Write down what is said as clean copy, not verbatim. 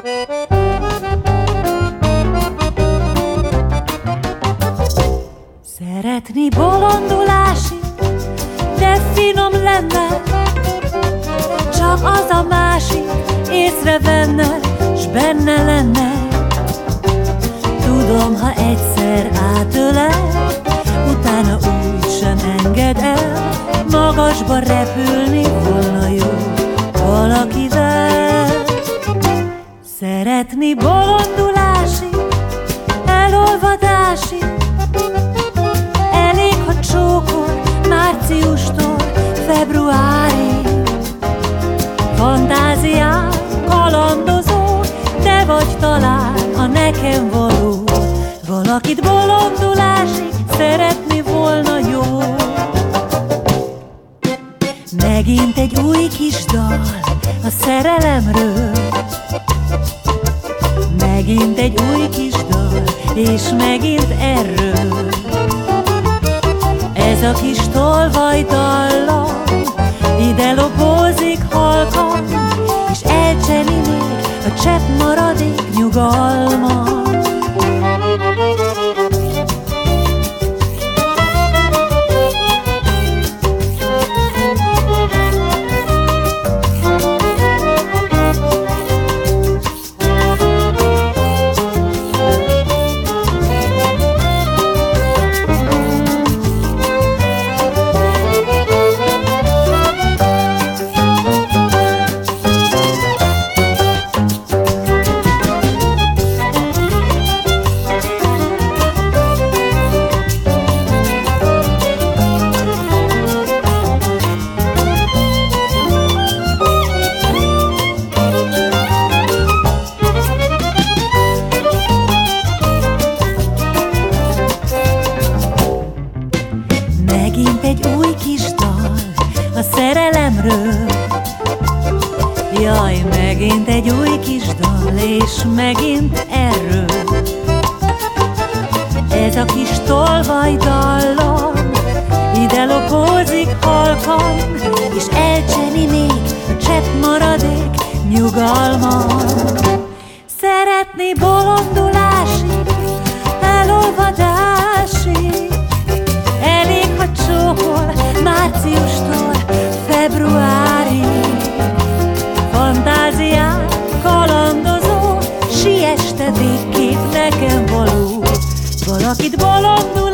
Szeretni bolondulásig, de finom lenne, csak az a másik észrevenne, s benne lenne. Tudom, ha egyszer átölel, utána úgy sem enged el, magasba repülni volna jó valakivel. Szeretni bolondulásig, elolvadásig, elég, ha csókol márciustól februárig. Fantáziám kalandozó, te vagy talán a nekem való, valakit bolondulásig szeretni volna jó. Megint egy új kis dal a szerelemről, megint egy új kis dal, és megint erről. Ez a kis tolvaj dallam ide lobózik halkan, és elcseli még a csepp maradék nyugalma. Megint egy új kis dal a szerelemről, jaj, megint egy új kis dal, és megint erről. Ez a kis tolvaj dallam ide lopózik halkan, és elcseni még a csepp maradék nyugalman. Szeretni bolondulásig, elolvadásig, elég, ha csókol márciustól februárig. Fantáziám kalandozó, siesse végképp nekem való, valakit bolondul